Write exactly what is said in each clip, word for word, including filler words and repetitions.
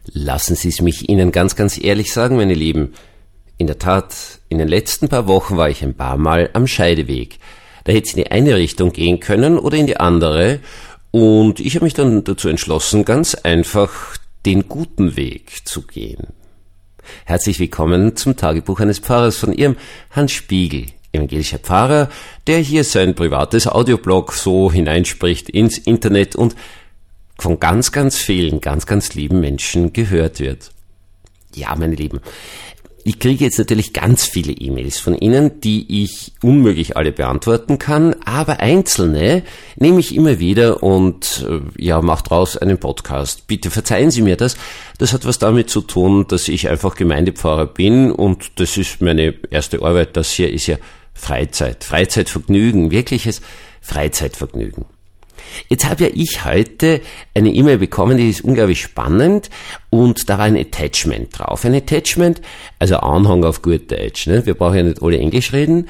Lassen Sie es mich Ihnen ganz, ganz ehrlich sagen, meine Lieben. In der Tat, in den letzten paar Wochen war ich ein paar Mal am Scheideweg. Da hätte es in die eine Richtung gehen können oder in die andere. Und ich habe mich dann dazu entschlossen, ganz einfach den guten Weg zu gehen. Herzlich willkommen zum Tagebuch eines Pfarrers von Ihrem Hans Spiegel, evangelischer Pfarrer, der hier sein privates Audioblog so hineinspricht ins Internet und von ganz, ganz vielen, ganz, ganz lieben Menschen gehört wird. Ja, meine Lieben, ich kriege jetzt natürlich ganz viele E-Mails von Ihnen, die ich unmöglich alle beantworten kann, aber einzelne nehme ich immer wieder und äh, ja, mache draus einen Podcast. Bitte verzeihen Sie mir das. Das hat was damit zu tun, dass ich einfach Gemeindepfarrer bin und das ist meine erste Arbeit. Das hier ist ja Freizeit, Freizeitvergnügen, wirkliches Freizeitvergnügen. Jetzt habe ja ich heute eine E-Mail bekommen, die ist unglaublich spannend und da war ein Attachment drauf. Ein Attachment, also Anhang auf gut Deutsch, ne? Wir brauchen ja nicht alle Englisch reden.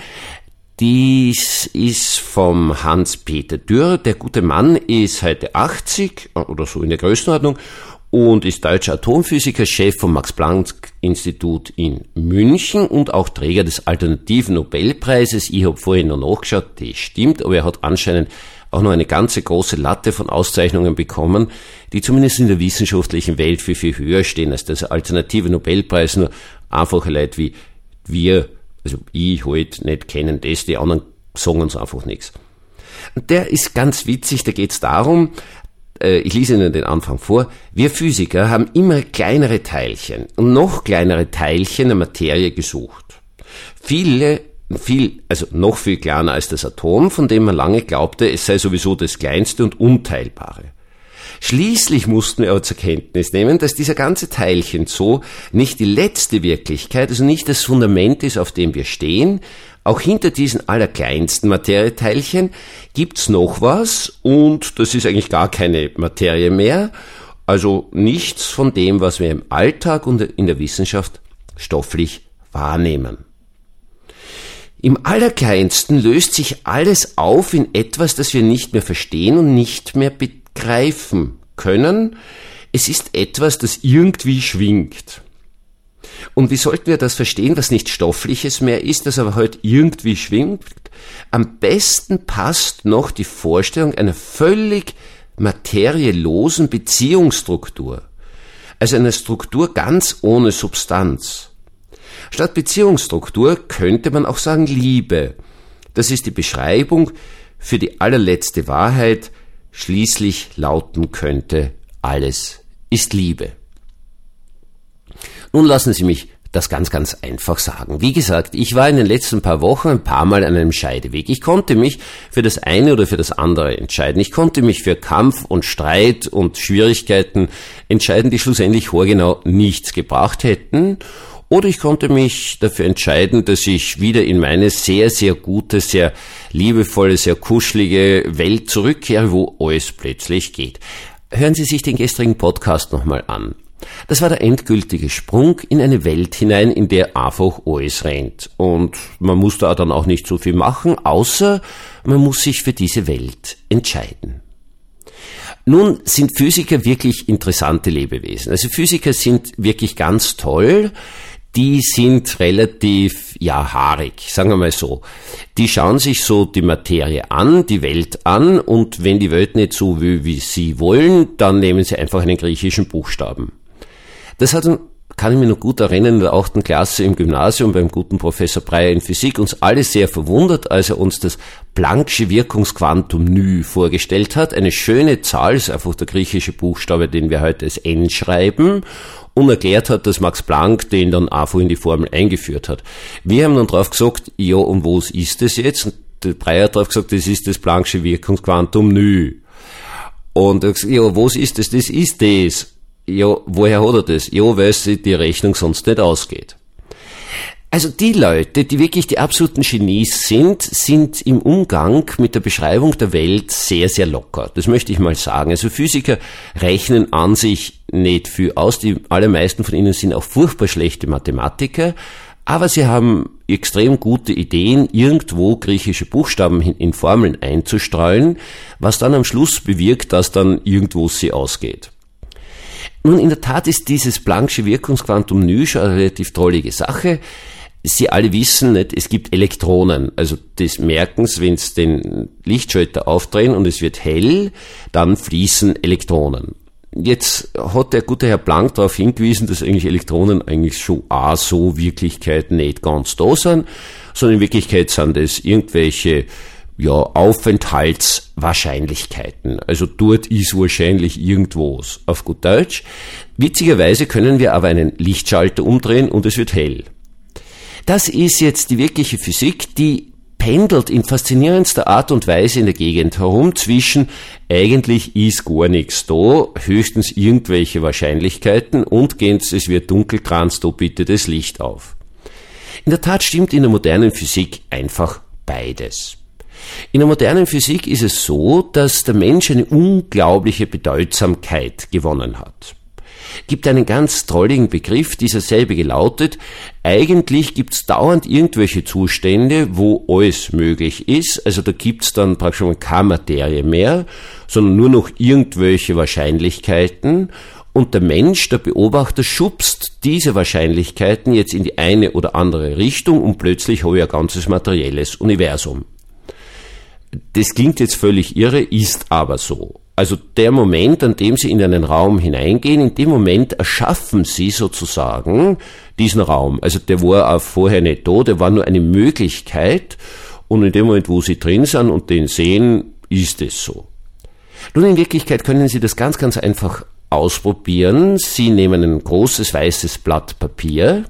Dies ist vom Hans-Peter Dürr. Der gute Mann ist heute achtzig oder so in der Größenordnung und ist deutscher Atomphysiker, Chef vom Max-Planck-Institut in München und auch Träger des alternativen Nobelpreises. Ich habe vorhin noch nachgeschaut, das stimmt, aber er hat anscheinend auch noch eine ganze große Latte von Auszeichnungen bekommen, die zumindest in der wissenschaftlichen Welt viel, viel höher stehen als der alternative Nobelpreis. Nur einfache Leute wie wir, also ich halt nicht kennen das, die anderen sagen uns einfach nichts. Und der ist ganz witzig, da geht es darum, äh, ich lese Ihnen den Anfang vor, wir Physiker haben immer kleinere Teilchen und noch kleinere Teilchen der Materie gesucht. Viele Viel, also noch viel kleiner als das Atom, von dem man lange glaubte, es sei sowieso das kleinste und unteilbare. Schließlich mussten wir aber zur Kenntnis nehmen, dass dieser ganze Teilchen so nicht die letzte Wirklichkeit, also nicht das Fundament ist, auf dem wir stehen. Auch hinter diesen allerkleinsten Materieteilchen gibt's noch was und das ist eigentlich gar keine Materie mehr, also nichts von dem, was wir im Alltag und in der Wissenschaft stofflich wahrnehmen. Im Allerkleinsten löst sich alles auf in etwas, das wir nicht mehr verstehen und nicht mehr begreifen können. Es ist etwas, das irgendwie schwingt. Und wie sollten wir das verstehen, was nicht Stoffliches mehr ist, das aber heute irgendwie schwingt? Am besten passt noch die Vorstellung einer völlig materielosen Beziehungsstruktur. Also einer Struktur ganz ohne Substanz. Statt Beziehungsstruktur könnte man auch sagen Liebe. Das ist die Beschreibung für die allerletzte Wahrheit, schließlich lauten könnte, alles ist Liebe. Nun lassen Sie mich das ganz, ganz einfach sagen. Wie gesagt, ich war in den letzten paar Wochen ein paar Mal an einem Scheideweg. Ich konnte mich für das eine oder für das andere entscheiden. Ich konnte mich für Kampf und Streit und Schwierigkeiten entscheiden, die schlussendlich haargenau nichts gebracht hätten. Oder ich konnte mich dafür entscheiden, dass ich wieder in meine sehr, sehr gute, sehr liebevolle, sehr kuschelige Welt zurückkehre, wo alles plötzlich geht. Hören Sie sich den gestrigen Podcast nochmal an. Das war der endgültige Sprung in eine Welt hinein, in der einfach alles rennt. Und man muss da dann auch nicht so viel machen, außer man muss sich für diese Welt entscheiden. Nun sind Physiker wirklich interessante Lebewesen. Also Physiker sind wirklich ganz toll. Die sind relativ, ja, haarig, sagen wir mal so. Die schauen sich so die Materie an, die Welt an und wenn die Welt nicht so will, wie sie wollen, dann nehmen sie einfach einen griechischen Buchstaben. Das hat, kann ich mich noch gut erinnern, in der achten Klasse im Gymnasium beim guten Professor Breyer in Physik uns alle sehr verwundert, als er uns das Planck'sche Wirkungsquantum νη vorgestellt hat. Eine schöne Zahl, ist einfach der griechische Buchstabe, den wir heute als N schreiben. Und erklärt hat, dass Max Planck den dann einfach in die Formel eingeführt hat. Wir haben dann drauf gesagt, ja, und was ist das jetzt? Und der Breyer hat drauf gesagt, das ist das Planck'sche Wirkungsquantum νη. Und er hat gesagt, ja, was ist das? Das ist das. Ja, woher hat er das? Ja, weil sich die Rechnung sonst nicht ausgeht. Also die Leute, die wirklich die absoluten Genies sind, sind im Umgang mit der Beschreibung der Welt sehr, sehr locker. Das möchte ich mal sagen. Also Physiker rechnen an sich nicht viel aus. Die allermeisten von ihnen sind auch furchtbar schlechte Mathematiker. Aber sie haben extrem gute Ideen, irgendwo griechische Buchstaben in Formeln einzustreuen, was dann am Schluss bewirkt, dass dann irgendwo sie ausgeht. Nun, in der Tat ist dieses Plancksche Wirkungsquantum nü schon eine relativ drollige Sache. Sie alle wissen nicht, es gibt Elektronen. Also das merken Sie, wenn Sie den Lichtschalter aufdrehen und es wird hell, dann fließen Elektronen. Jetzt hat der gute Herr Planck darauf hingewiesen, dass eigentlich Elektronen eigentlich schon auch so Wirklichkeit nicht ganz da sind, sondern in Wirklichkeit sind es irgendwelche ja, Aufenthaltswahrscheinlichkeiten. Also dort ist wahrscheinlich irgendwas, auf gut Deutsch. Witzigerweise können wir aber einen Lichtschalter umdrehen und es wird hell. Das ist jetzt die wirkliche Physik, die pendelt in faszinierendster Art und Weise in der Gegend herum zwischen eigentlich ist gar nichts da, höchstens irgendwelche Wahrscheinlichkeiten und geht's, es wird dunkel, kranz da bitte das Licht auf. In der Tat stimmt in der modernen Physik einfach beides. In der modernen Physik ist es so, dass der Mensch eine unglaubliche Bedeutsamkeit gewonnen hat. Gibt einen ganz drolligen Begriff, dieser selbige lautet, eigentlich gibt's dauernd irgendwelche Zustände, wo alles möglich ist, also da gibt's dann praktisch schon keine Materie mehr, sondern nur noch irgendwelche Wahrscheinlichkeiten und der Mensch, der Beobachter, schubst diese Wahrscheinlichkeiten jetzt in die eine oder andere Richtung und plötzlich habe ich ein ganzes materielles Universum. Das klingt jetzt völlig irre, ist aber so. Also der Moment, an dem Sie in einen Raum hineingehen, in dem Moment erschaffen Sie sozusagen diesen Raum. Also der war auch vorher nicht da, der war nur eine Möglichkeit und in dem Moment, wo Sie drin sind und den sehen, ist es so. Nun, in Wirklichkeit können Sie das ganz, ganz einfach ausprobieren. Sie nehmen ein großes weißes Blatt Papier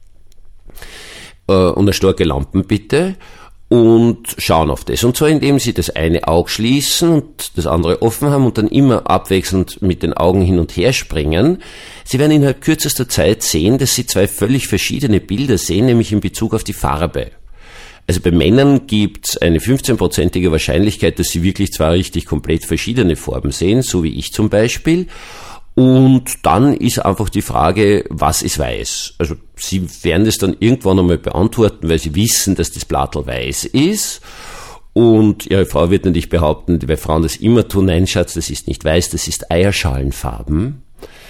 äh, und eine starke Lampe bitte und schauen auf das. Und zwar indem Sie das eine Auge schließen und das andere offen haben und dann immer abwechselnd mit den Augen hin und her springen. Sie werden innerhalb kürzester Zeit sehen, dass Sie zwei völlig verschiedene Bilder sehen, nämlich in Bezug auf die Farbe. Also bei Männern gibt es eine fünfzehnprozentige Wahrscheinlichkeit, dass sie wirklich zwei richtig komplett verschiedene Farben sehen, so wie ich zum Beispiel. Und dann ist einfach die Frage, was ist weiß? Also Sie werden das dann irgendwann einmal beantworten, weil Sie wissen, dass das Blattl weiß ist. Und Ihre Frau wird natürlich behaupten, weil Frauen das immer tun, nein Schatz, das ist nicht weiß, das ist Eierschalenfarben.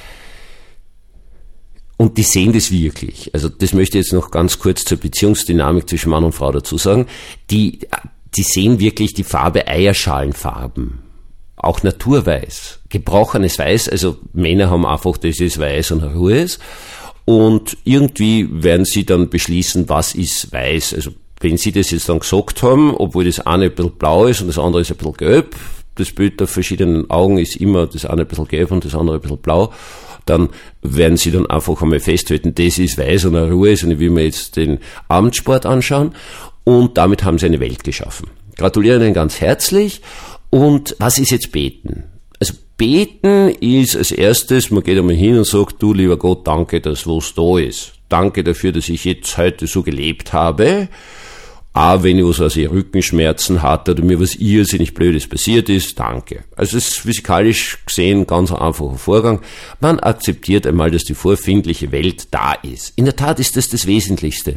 Und die sehen das wirklich. Also das möchte ich jetzt noch ganz kurz zur Beziehungsdynamik zwischen Mann und Frau dazu sagen. Die, die sehen wirklich die Farbe Eierschalenfarben. Auch naturweiß, gebrochenes Weiß, also Männer haben einfach, das ist weiß und ruhes. Und irgendwie werden sie dann beschließen, was ist weiß. Also wenn sie das jetzt dann gesagt haben, obwohl das eine ein bisschen blau ist und das andere ist ein bisschen gelb, das Bild der verschiedenen Augen ist immer das eine ein bisschen gelb und das andere ein bisschen blau, dann werden sie dann einfach einmal festhalten, das ist weiß und eine Ruhe ist und ich will mir jetzt den Abendsport anschauen und damit haben sie eine Welt geschaffen. Gratuliere Ihnen ganz herzlich. Und was ist jetzt Beten? Also Beten ist als erstes, man geht einmal hin und sagt, du lieber Gott, danke, dass was da ist. Danke dafür, dass ich jetzt heute so gelebt habe. Auch wenn ich was, also Rückenschmerzen hatte oder mir was irrsinnig Blödes passiert ist, danke. Also es ist physikalisch gesehen ganz ein einfacher Vorgang. Man akzeptiert einmal, dass die vorfindliche Welt da ist. In der Tat ist das das Wesentlichste.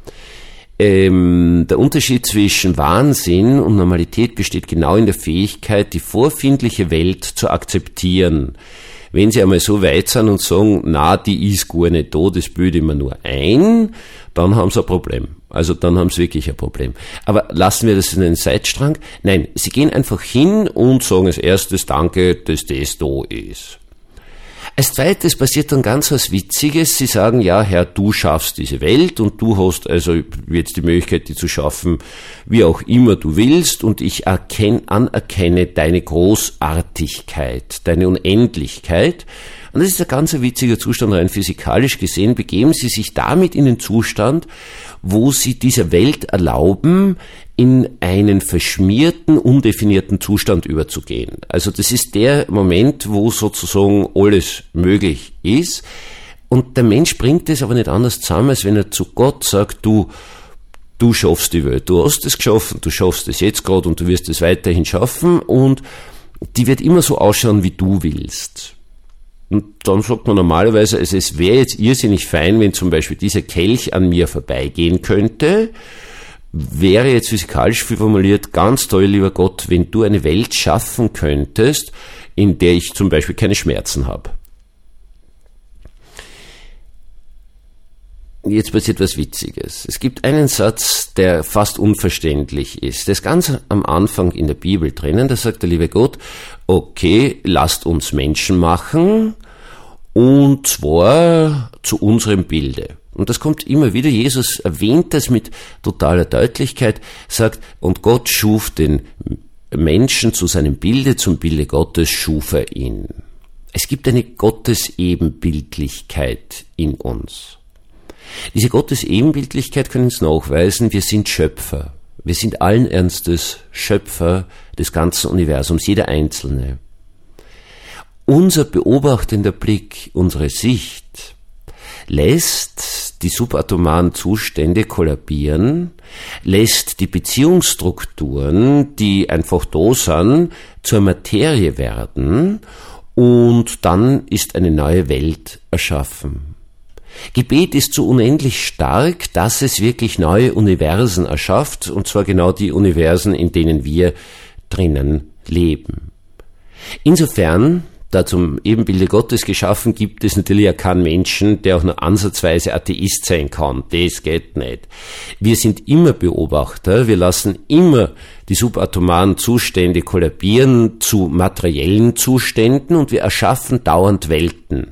Ähm, der Unterschied zwischen Wahnsinn und Normalität besteht genau in der Fähigkeit, die vorfindliche Welt zu akzeptieren. Wenn Sie einmal so weit sind und sagen, na, die ist gar nicht da, das bilde ich mir nur ein, dann haben Sie ein Problem. Also dann haben Sie wirklich ein Problem. Aber lassen wir das in einen Seitstrang. Nein, Sie gehen einfach hin und sagen als erstes, danke, dass das da ist. Als zweites passiert dann ganz was Witziges. Sie sagen, ja, Herr, du schaffst diese Welt und du hast also jetzt die Möglichkeit, die zu schaffen, wie auch immer du willst und ich erkenne, anerkenne deine Großartigkeit, deine Unendlichkeit. Und das ist ein ganz witziger Zustand, rein physikalisch gesehen, begeben Sie sich damit in den Zustand, wo Sie dieser Welt erlauben, in einen verschmierten, undefinierten Zustand überzugehen. Also das ist der Moment, wo sozusagen alles möglich ist. Und der Mensch bringt es aber nicht anders zusammen, als wenn er zu Gott sagt, du, du schaffst die Welt, du hast es geschaffen, du schaffst es jetzt gerade und du wirst es weiterhin schaffen und die wird immer so ausschauen, wie du willst. Und dann sagt man normalerweise, also es wäre jetzt irrsinnig fein, wenn zum Beispiel dieser Kelch an mir vorbeigehen könnte, wäre jetzt physikalisch viel formuliert, ganz toll, lieber Gott, wenn du eine Welt schaffen könntest, in der ich zum Beispiel keine Schmerzen habe. jetzt passiert was Witziges. Es gibt einen Satz, der fast unverständlich ist. Der ist ganz am Anfang in der Bibel drinnen. Da sagt der liebe Gott, okay, lasst uns Menschen machen, und zwar zu unserem Bilde. Und das kommt immer wieder. Jesus erwähnt das mit totaler Deutlichkeit, sagt, und Gott schuf den Menschen zu seinem Bilde, zum Bilde Gottes schuf er ihn. Es gibt eine Gottesebenbildlichkeit in uns. Diese Gottesebenbildlichkeit können uns nachweisen, wir sind Schöpfer. Wir sind allen Ernstes Schöpfer des ganzen Universums, jeder Einzelne. Unser beobachtender Blick, unsere Sicht, lässt die subatomaren Zustände kollabieren, lässt die Beziehungsstrukturen, die einfach da sind, zur Materie werden, und dann ist eine neue Welt erschaffen. Gebet ist so unendlich stark, dass es wirklich neue Universen erschafft, und zwar genau die Universen, in denen wir drinnen leben. Insofern, da zum Ebenbilde Gottes geschaffen, gibt es natürlich ja keinen Menschen, der auch nur ansatzweise Atheist sein kann. Das geht nicht. Wir sind immer Beobachter, wir lassen immer die subatomaren Zustände kollabieren zu materiellen Zuständen, und wir erschaffen dauernd Welten.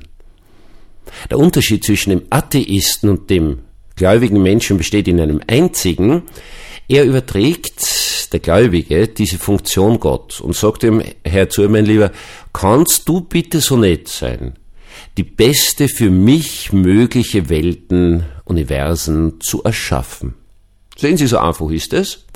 Der Unterschied zwischen dem Atheisten und dem gläubigen Menschen besteht in einem einzigen: Er überträgt, der Gläubige, diese Funktion Gott und sagt ihm, Herr zu, mein Lieber, kannst du bitte so nett sein, die beste für mich mögliche Welten, Universen zu erschaffen? Sehen Sie, so einfach ist es.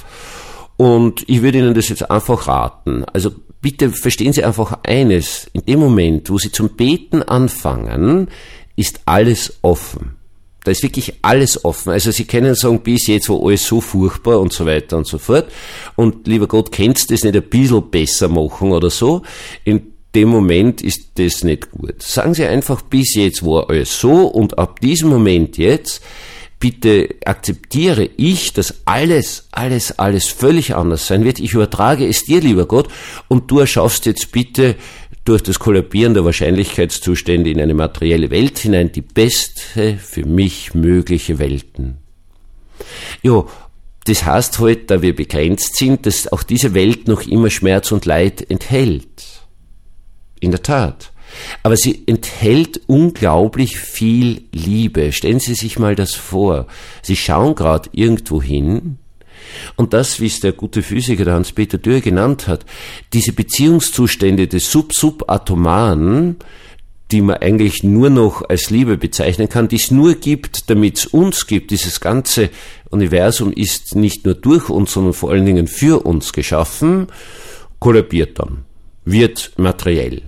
Und ich würde Ihnen das jetzt einfach raten. Also bitte verstehen Sie einfach eines: In dem Moment, wo Sie zum Beten anfangen, ist alles offen. Da ist wirklich alles offen. Also Sie können sagen, bis jetzt war alles so furchtbar und so weiter und so fort. Und lieber Gott, kannst du das nicht ein bisschen besser machen oder so? In dem Moment ist das nicht gut. Sagen Sie einfach, bis jetzt war alles so, und ab diesem Moment jetzt, bitte akzeptiere ich, dass alles, alles, alles völlig anders sein wird. Ich übertrage es dir, lieber Gott, und du erschaffst jetzt bitte durch das Kollabieren der Wahrscheinlichkeitszustände in eine materielle Welt hinein die beste für mich mögliche Welten. Ja, das heißt halt, da wir begrenzt sind, dass auch diese Welt noch immer Schmerz und Leid enthält. In der Tat. Aber sie enthält unglaublich viel Liebe. Stellen Sie sich mal das vor. Sie schauen gerade irgendwo hin, und das, wie es der gute Physiker, der Hans-Peter Dürr, genannt hat, diese Beziehungszustände des Sub-Sub-Atomaren, die man eigentlich nur noch als Liebe bezeichnen kann, die es nur gibt, damit es uns gibt. Dieses ganze Universum ist nicht nur durch uns, sondern vor allen Dingen für uns geschaffen, kollabiert dann, wird materiell.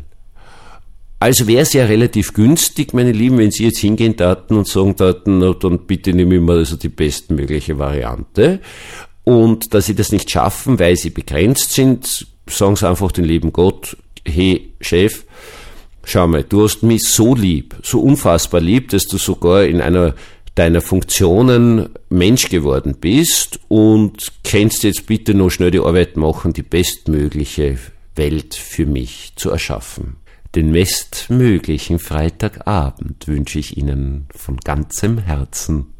Also wäre es ja relativ günstig, meine Lieben, wenn Sie jetzt hingehen taten und sagen taten, na, dann bitte nehmen wir mal also die bestmögliche Variante. Und dass Sie das nicht schaffen, weil Sie begrenzt sind, sagen Sie einfach den lieben Gott, hey Chef, schau mal, du hast mich so lieb, so unfassbar lieb, dass du sogar in einer deiner Funktionen Mensch geworden bist, und kannst jetzt bitte noch schnell die Arbeit machen, die bestmögliche Welt für mich zu erschaffen. Den bestmöglichen Freitagabend wünsche ich Ihnen von ganzem Herzen.